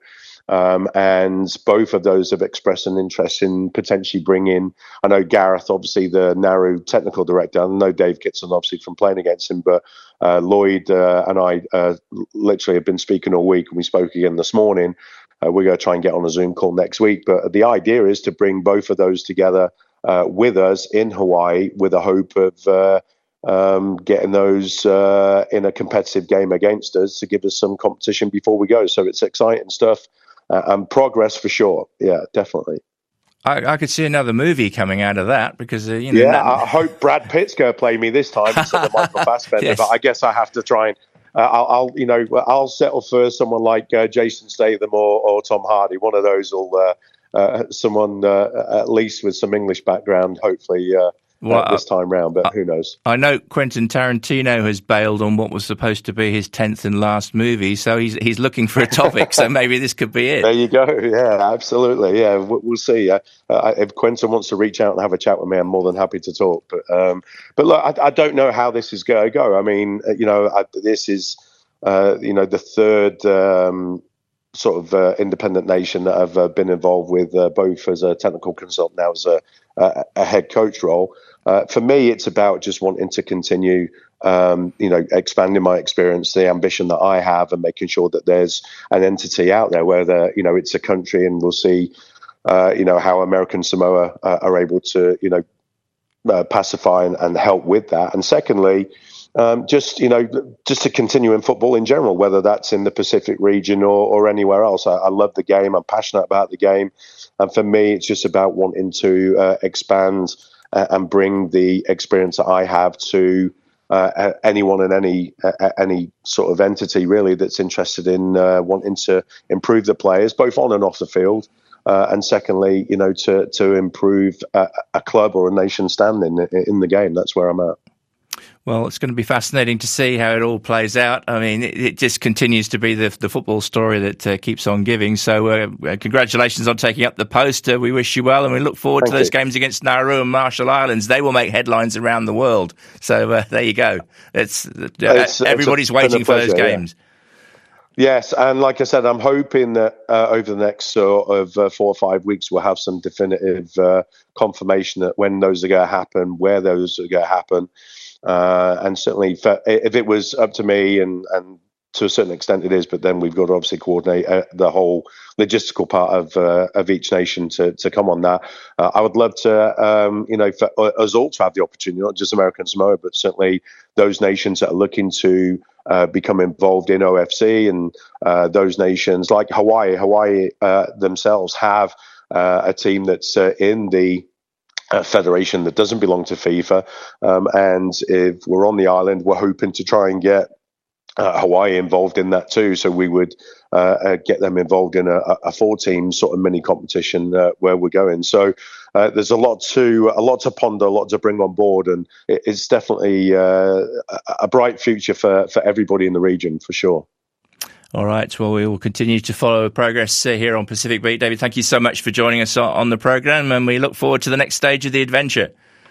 Um, and both of those have expressed an interest in potentially bringing, I know Gareth, obviously the Nauru technical director, I know Dave Kitson, obviously from playing against him, but uh, Lloyd uh, and I uh, literally have been speaking all week, and we spoke again this morning. Uh, we're going to try and get on a Zoom call next week. But the idea is to bring both of those together uh, with us in Hawaii with a hope of uh, um, getting those uh, in a competitive game against us to give us some competition before we go. So it's exciting stuff. Uh, and progress for sure. Yeah, definitely. I, I could see another movie coming out of that because, uh, you know. Yeah, that... I hope Brad Pitt's going to play me this time instead of Michael Fassbender. Yes. But I guess I have to try and, uh, I'll, I'll, you know, I'll settle for someone like uh, Jason Statham or, or Tom Hardy. One of those will, uh, uh, someone uh, at least with some English background, hopefully, uh, Well, uh, this time round, but who knows? I know Quentin Tarantino has bailed on what was supposed to be his tenth and last movie, so he's he's looking for a topic. So maybe this could be it. There you go. Yeah, absolutely. Yeah, we'll see. Uh, uh, if Quentin wants to reach out and have a chat with me, I'm more than happy to talk. But um, but look, I, I don't know how this is going to go. I mean, you know, I, this is uh, you know the third. Um, sort of uh, independent nation that I've uh, been involved with uh, both as a technical consultant, now as a, a, a head coach role. Uh, for me, it's about just wanting to continue, um, you know, expanding my experience, the ambition that I have, and making sure that there's an entity out there, whether, you know, it's a country, and we'll see, uh, you know, how American Samoa uh, are able to, you know, uh, pacify and, and help with that. And secondly, Um, just, you know, just to continue in football in general, whether that's in the Pacific region or, or anywhere else. I, I love the game. I'm passionate about the game. And for me, it's just about wanting to uh, expand uh, and bring the experience that I have to uh, anyone and any uh, any sort of entity, really, that's interested in uh, wanting to improve the players, both on and off the field. Uh, and secondly, you know, to, to improve a, a club or a nation standing in, in the game. That's where I'm at. Well, it's going to be fascinating to see how it all plays out. I mean, it, it just continues to be the, the football story that uh, keeps on giving. So uh, congratulations on taking up the post. Uh, we wish you well, and we look forward Thank to those you. games against Nauru and Marshall Islands. They will make headlines around the world. So uh, there you go. It's, uh, it's Everybody's it's a, waiting for pleasure, those games. Yeah. Yes, and like I said, I'm hoping that uh, over the next sort of uh, four or five weeks, we'll have some definitive uh, confirmation that when those are going to happen, where those are going to happen. Uh, and certainly, for, if it was up to me, and, and to a certain extent it is, but then we've got to obviously coordinate uh, the whole logistical part of uh, of each nation to to come on that. Uh, I would love to, um, you know, for us all to have the opportunity, not just American Samoa, but certainly those nations that are looking to uh, become involved in O F C, and uh, those nations like Hawaii. Hawaii uh, themselves have uh, a team that's uh, in the A federation that doesn't belong to FIFA, um, and if we're on the island, we're hoping to try and get uh, Hawaii involved in that too. So we would uh, uh, get them involved in a, a four-team sort of mini competition uh, where we're going. So uh, there's a lot to a lot to ponder, a lot to bring on board, and it's definitely uh, a bright future for for everybody in the region for sure. All right. Well, we will continue to follow progress uh, here on Pacific Beat. David, thank you so much for joining us on the programme, and we look forward to the next stage of the adventure.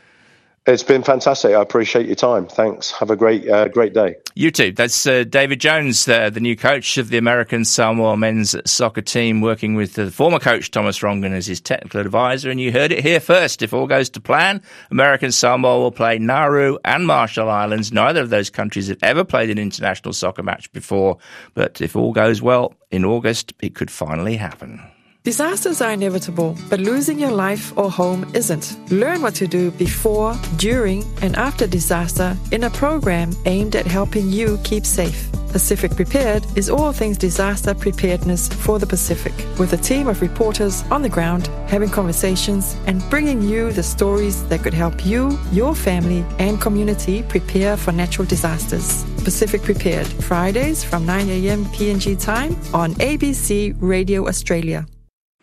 It's been fantastic. I appreciate your time. Thanks. Have a great uh, great day. You too. That's uh, David Jones, uh, the new coach of the American Samoa men's soccer team, working with the former coach Thomas Rongen as his technical advisor. And you heard it here first. If all goes to plan, American Samoa will play Nauru and Marshall Islands. Neither of those countries have ever played an international soccer match before. But if all goes well, in August, it could finally happen. Disasters are inevitable, but losing your life or home isn't. Learn what to do before, during, and after disaster in a program aimed at helping you keep safe. Pacific Prepared is all things disaster preparedness for the Pacific, with a team of reporters on the ground, having conversations and bringing you the stories that could help you, your family, and community prepare for natural disasters. Pacific Prepared, Fridays from nine a.m. P N G time on A B C Radio Australia.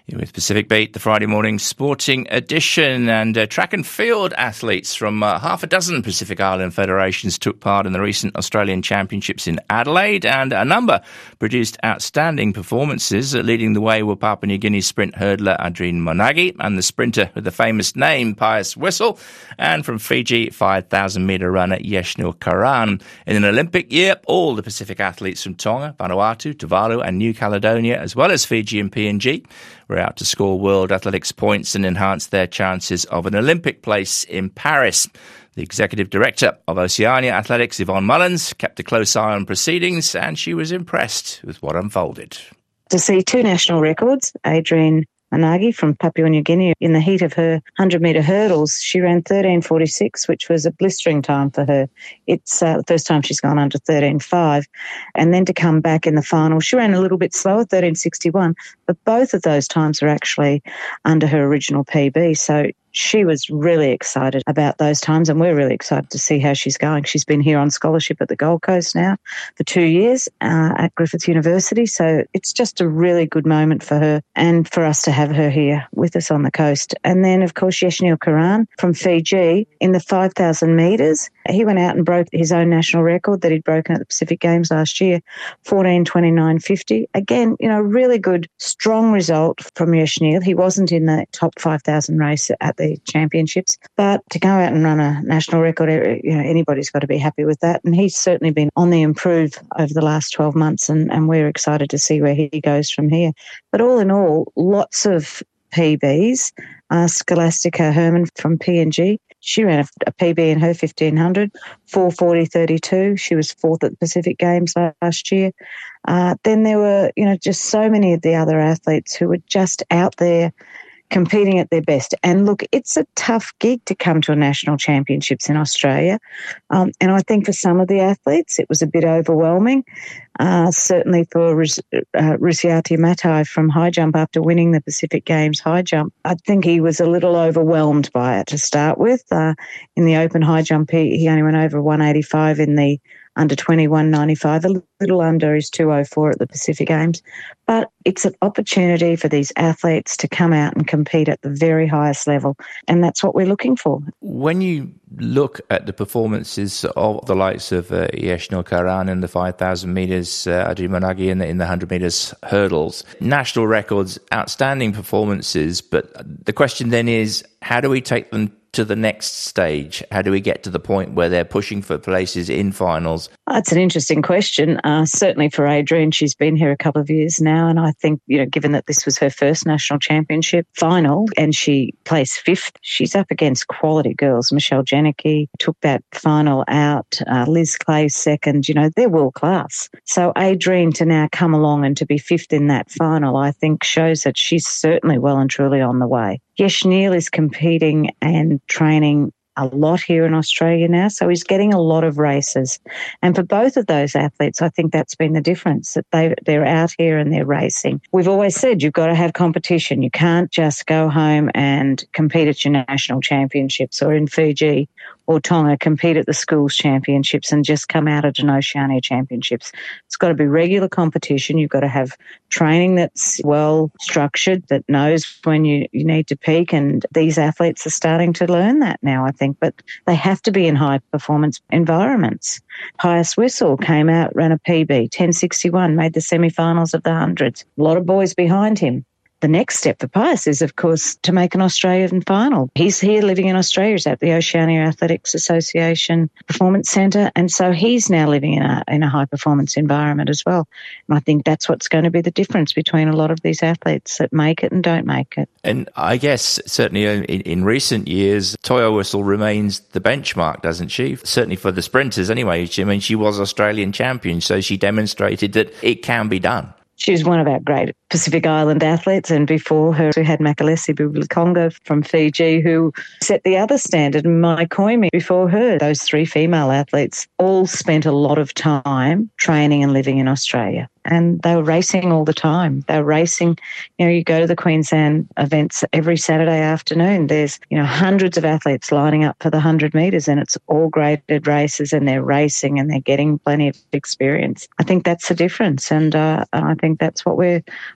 With Pacific Beat, the Friday morning sporting edition, and uh, track and field athletes from uh, half a dozen Pacific Island federations took part in the recent Australian Championships in Adelaide, and a number produced outstanding performances. Uh, leading the way were Papua New Guinea sprint hurdler Adrian Monagi and the sprinter with the famous name Pius Whistle, and from Fiji, five thousand metre runner Yeshnil Karan. In an Olympic year, all the Pacific athletes from Tonga, Vanuatu, Tuvalu and New Caledonia, as well as Fiji and P N G, were out to score World Athletics points and enhance their chances of an Olympic place in Paris. The Executive Director of Oceania Athletics, Yvonne Mullins, kept a close eye on proceedings, and she was impressed with what unfolded. To see two national records, Adrian Monagi from Papua New Guinea, in the heat of her one hundred metre hurdles, she ran thirteen forty-six, which was a blistering time for her. It's uh, the first time she's gone under thirteen five. And then to come back in the final, she ran a little bit slower, thirteen sixty-one, but both of those times were actually under her original P B. So she was really excited about those times, and we're really excited to see how she's going. She's been here on scholarship at the Gold Coast now for two years uh, at Griffith University, so it's just a really good moment for her and for us to have her here with us on the coast. And then, of course, Yeshnil Karan from Fiji in the five thousand metres. He went out and broke his own national record that he'd broken at the Pacific Games last year, fourteen twenty-nine fifty. Again, you know, really good, strong result from Yeshnil. He wasn't in the top five thousand race at the championships, but to go out and run a national record, you know, anybody's got to be happy with that. And he's certainly been on the improve over the last twelve months, and, and we're excited to see where he goes from here. But all in all, lots of P Bs. Uh, Scholastica Herman from P N G, she ran a, a P B in her fifteen hundred, four forty thirty-two. She was fourth at the Pacific Games last year. Uh, then there were, you know, just so many of the other athletes who were just out there competing at their best. And look, it's a tough gig to come to a national championships in Australia. Um, and I think for some of the athletes, it was a bit overwhelming. Uh, certainly for Rus- uh, Rusiati Matai from high jump after winning the Pacific Games high jump. I think he was a little overwhelmed by it to start with. Uh, in the open high jump, he, he only went over one eighty-five in the under twenty-one ninety-five, a little under his two oh four at the Pacific Games. But it's an opportunity for these athletes to come out and compete at the very highest level, and that's what we're looking for. When you look at the performances of the likes of uh, Yeshnil Karan in the five thousand metres, uh, Adrian Monagi in the, in the one hundred metres hurdles, national records, outstanding performances, but the question then is, how do we take them to the next stage? How do we get to the point where they're pushing for places in finals? That's an interesting question. Uh, certainly for Adrian, she's been here a couple of years now, and I think, you know, given that this was her first national championship final and she placed fifth, she's up against quality girls. Michelle Janicki took that final out. Uh, Liz Clay second. You know, they're world class. So Adrian to now come along and to be fifth in that final, I think shows that she's certainly well and truly on the way. Yeshnil is competing and training a lot here in Australia now, so he's getting a lot of races. And for both of those athletes, I think that's been the difference, that they, they're out here and they're racing. We've always said you've got to have competition. You can't just go home and compete at your national championships, or in Fiji or Tonga, compete at the schools championships and just come out at an Oceania championships. It's got to be regular competition. You've got to have training that's well structured, that knows when you, you need to peak, and these athletes are starting to learn that now, I think, but they have to be in high performance environments. Pius Whistle came out, ran a P B, ten sixty-one, made the semi-finals of the hundreds. A lot of boys behind him. The next step for Pius is, of course, to make an Australian final. He's here living in Australia. He's at the Oceania Athletics Association Performance Centre, and so he's now living in a in a high-performance environment as well. And I think that's what's going to be the difference between a lot of these athletes that make it and don't make it. And I guess certainly in, in recent years, Toya Whistle remains the benchmark, doesn't she? Certainly for the sprinters anyway. I mean, she was Australian champion, so she demonstrated that it can be done. She was one of our great Pacific Island athletes, and before her we had Makalesi Bublikongo from Fiji, who set the other standard, and Mai Koimi before her. Those three female athletes all spent a lot of time training and living in Australia, and they were racing all the time. They were racing, you know, you go to the Queensland events every Saturday afternoon, there's, you know, hundreds of athletes lining up for the one hundred metres, and it's all graded races, and they're racing and they're getting plenty of experience. I think that's the difference, and uh, I think that's what we're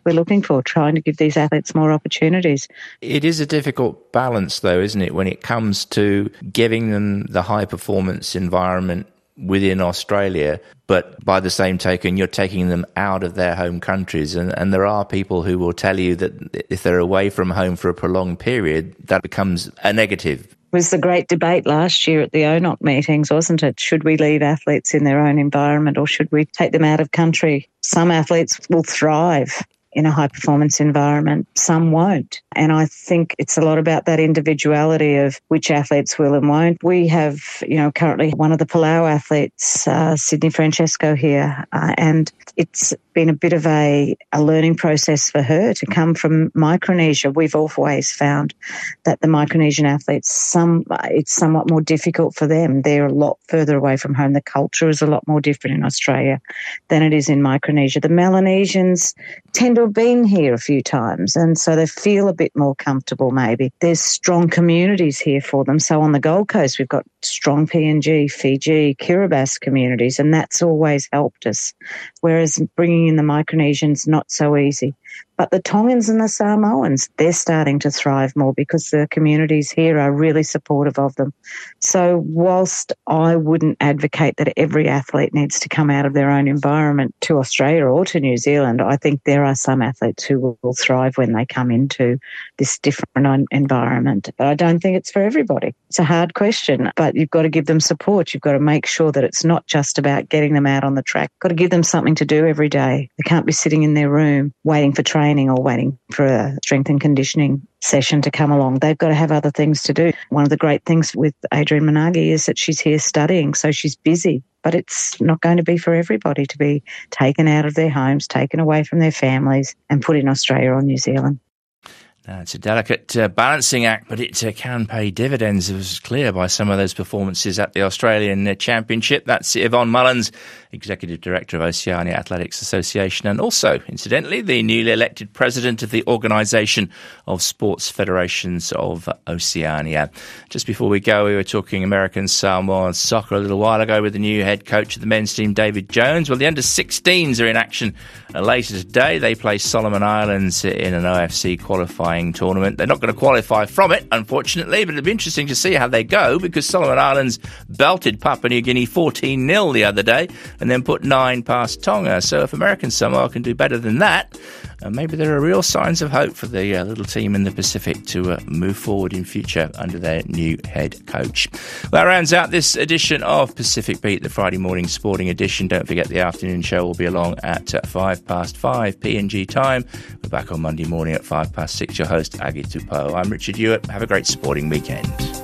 we're looking for, trying to give these athletes more opportunities. It is a difficult balance, though, isn't it, when it comes to giving them the high-performance environment within Australia, but by the same token, you're taking them out of their home countries. And, and there are people who will tell you that if they're away from home for a prolonged period, that becomes a negative. It was the great debate last year at the O N O C meetings, wasn't it? Should we leave athletes in their own environment or should we take them out of country? Some athletes will thrive in a high-performance environment. Some won't. And I think it's a lot about that individuality of which athletes will and won't. We have, you know, currently one of the Palau athletes, uh, Sydney Francesco here, uh, and it's been a bit of a, a learning process for her to come from Micronesia. We've always found that the Micronesian athletes, some it's somewhat more difficult for them. They're a lot further away from home. The culture is a lot more different in Australia than it is in Micronesia. The Melanesians tend to have been here a few times, and so they feel a bit more comfortable maybe. There's strong communities here for them. So on the Gold Coast, we've got strong P N G, Fiji, Kiribati communities, and that's always helped us, whereas bringing in the Micronesians, not so easy. But the Tongans and the Samoans, they're starting to thrive more because the communities here are really supportive of them. So whilst I wouldn't advocate that every athlete needs to come out of their own environment to Australia or to New Zealand, I think there are some athletes who will, will thrive when they come into this different environment. But I don't think it's for everybody. It's a hard question, but you've got to give them support. You've got to make sure that it's not just about getting them out on the track. You've got to give them something to do every day. They can't be sitting in their room waiting for training or waiting for a strength and conditioning session to come along. They've got to have other things to do. One of the great things with Adrian Managi is that she's here studying, so she's busy. But it's not going to be for everybody to be taken out of their homes, taken away from their families and put in Australia or New Zealand. Now, it's a delicate uh, balancing act, but it uh, can pay dividends. It was clear by some of those performances at the Australian uh, Championship. That's Yvonne Mullins, Executive Director of Oceania Athletics Association, and also, incidentally, the newly elected President of the Organisation of Sports Federations of Oceania. Just before we go, we were talking American Samoa soccer a little while ago with the new head coach of the men's team, David Jones. Well, the under sixteens are in action uh, later today. They play Solomon Islands in an O F C qualifying tournament. They're not going to qualify from it, unfortunately, but it'll be interesting to see how they go because Solomon Islands belted Papua New Guinea fourteen nil the other day and then put nine past Tonga. So if American Samoa can do better than that, uh, maybe there are real signs of hope for the uh, little team in the Pacific to uh, move forward in future under their new head coach. Well, that rounds out this edition of Pacific Beat, the Friday morning sporting edition. Don't forget the afternoon show will be along at uh, five past five P N G time. We're back on Monday morning at five past six. Your host, Aggie Tupou. I'm Richard Hewitt. Have a great sporting weekend.